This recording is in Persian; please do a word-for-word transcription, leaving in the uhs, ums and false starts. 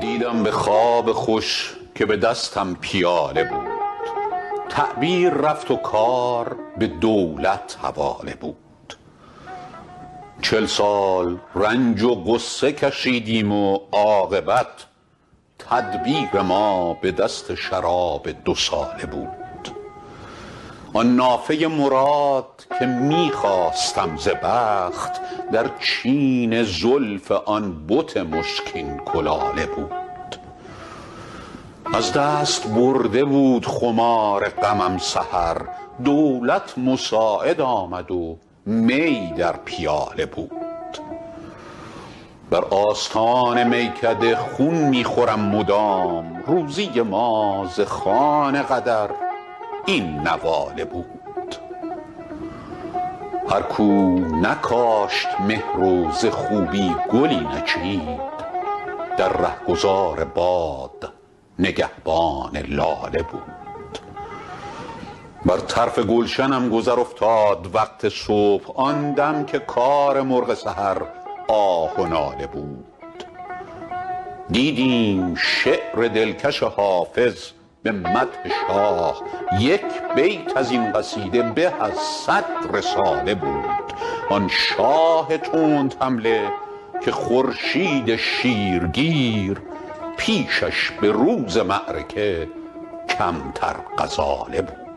دیدم به خواب خوش که به دستم پیاله بود، تعبیر رفت و کار به دولت حواله بود. چل سال رنج و غصه کشیدیم و عاقبت تدبیر ما به دست شراب دو ساله بود. آن نافه مراد که می خواستم ز بخت، در چین زلف آن بت مشکین کلاله بود. از دست برده بود خمار غمم سحر، دولت مساعد آمد و می در پیاله بود. بر آستان میکده خون می خورم مدام، روزی ما ز خوان قدر این نواله بود. هر کو نکاشت مهر و ز خوبی گلی نچید، در رهگذار باد نگهبان لاله بود. بر طرف گلشنم گذر افتاد وقت صبح، آن دم که کار مرغ سحر آه و ناله بود. دیدیم شعر دلکش حافظ به مدح شاه، یک بیت از این قصیده به از صد رساله بود. آن شاه تند حمله که خورشید شیرگیر، پیشش به روز معرکه کمتر غزاله بود.